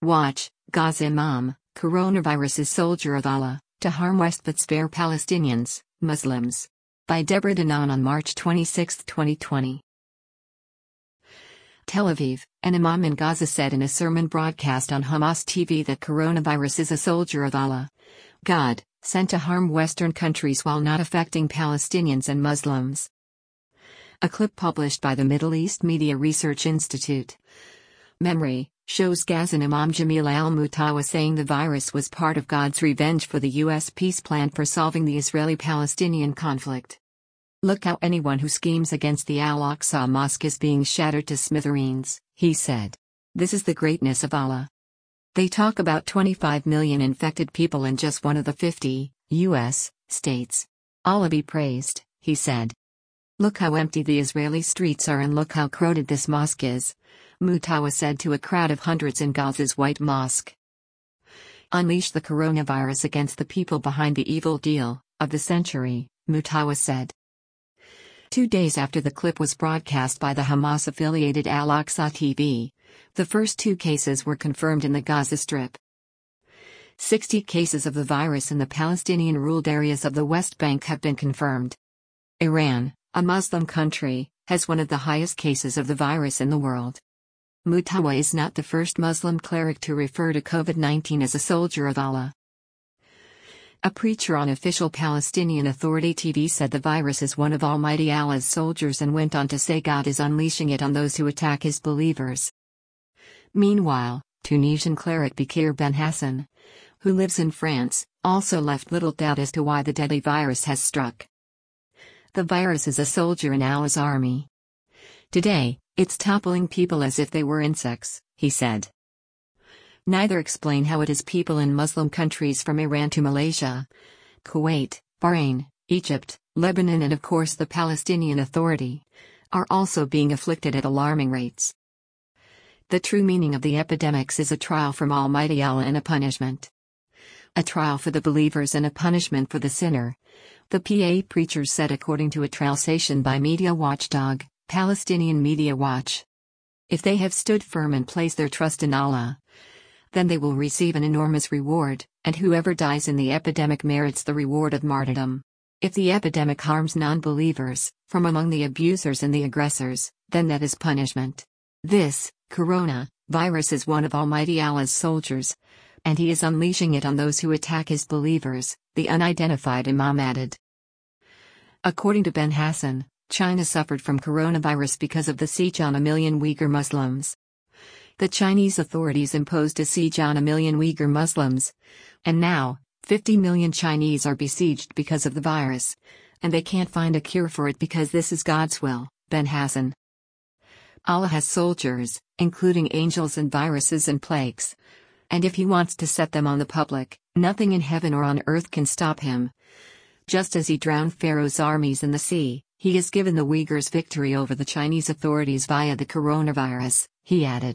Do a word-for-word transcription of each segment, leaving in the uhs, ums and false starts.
Watch, Gaza Imam, Coronavirus is Soldier of Allah, to harm West but spare Palestinians, Muslims. By Deborah Danon on March twenty-sixth, twenty twenty. Tel Aviv, an imam in Gaza said in a sermon broadcast on Hamas T V that coronavirus is a soldier of Allah, God, sent to harm Western countries while not affecting Palestinians and Muslims. A clip published by the Middle East Media Research Institute, MEMRI, shows Gazan Imam Jamil al-Mutawa saying the virus was part of God's revenge for the U S peace plan for solving the Israeli-Palestinian conflict. Look how anyone who schemes against the Al-Aqsa Mosque is being shattered to smithereens, he said. This is the greatness of Allah. They talk about twenty-five million infected people in just one of the fifty U S states. Allah be praised, he said. Look how empty the Israeli streets are and look how crowded this mosque is, Mutawa said to a crowd of hundreds in Gaza's White Mosque. Unleash the coronavirus against the people behind the evil deal of the century, Mutawa said. Two days after the clip was broadcast by the Hamas-affiliated Al-Aqsa T V, the first two cases were confirmed in the Gaza Strip. sixty cases of the virus in the Palestinian-ruled areas of the West Bank have been confirmed. Iran, a Muslim country, has one of the highest cases of the virus in the world. Mutawa is not the first Muslim cleric to refer to COVID nineteen as a soldier of Allah. A preacher on official Palestinian Authority T V said the virus is one of Almighty Allah's soldiers and went on to say God is unleashing it on those who attack his believers. Meanwhile, Tunisian cleric Bakir Ben Hassan, who lives in France, also left little doubt as to why the deadly virus has struck. The virus is a soldier in Allah's army. Today, it's toppling people as if they were insects, he said. Neither explain how it is people in Muslim countries from Iran to Malaysia, Kuwait, Bahrain, Egypt, Lebanon and of course the Palestinian Authority, are also being afflicted at alarming rates. The true meaning of the epidemics is a trial from Almighty Allah and a punishment. A trial for the believers and a punishment for the sinner, the P A preacher said according to a translation by media watchdog, Palestinian Media Watch. If they have stood firm and placed their trust in Allah, then they will receive an enormous reward, and whoever dies in the epidemic merits the reward of martyrdom. If the epidemic harms non-believers, from among the abusers and the aggressors, then that is punishment. This, corona, virus is one of Almighty Allah's soldiers, and he is unleashing it on those who attack his believers, the unidentified imam added. According to Ben Hassan, China suffered from coronavirus because of the siege on a million Uyghur Muslims. The Chinese authorities imposed a siege on a million Uyghur Muslims, and now, fifty million Chinese are besieged because of the virus, and they can't find a cure for it because this is God's will, Ben Hassan. Allah has soldiers, including angels and viruses and plagues, and if he wants to set them on the public, nothing in heaven or on earth can stop him. Just as he drowned Pharaoh's armies in the sea, he has given the Uyghurs victory over the Chinese authorities via the coronavirus, he added.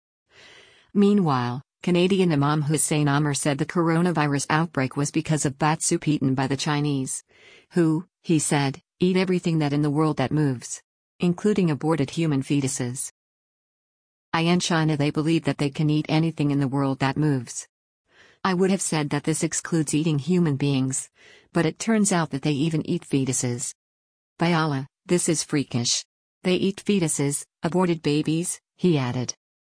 Meanwhile, Canadian Imam Hussein Amr said the coronavirus outbreak was because of bat soup eaten by the Chinese, who, he said, eat everything that in the world that moves, including aborted human fetuses. In China they believe that they can eat anything in the world that moves. I would have said that this excludes eating human beings, but it turns out that they even eat fetuses. By Allah, this is freakish. They eat fetuses, aborted babies, he added.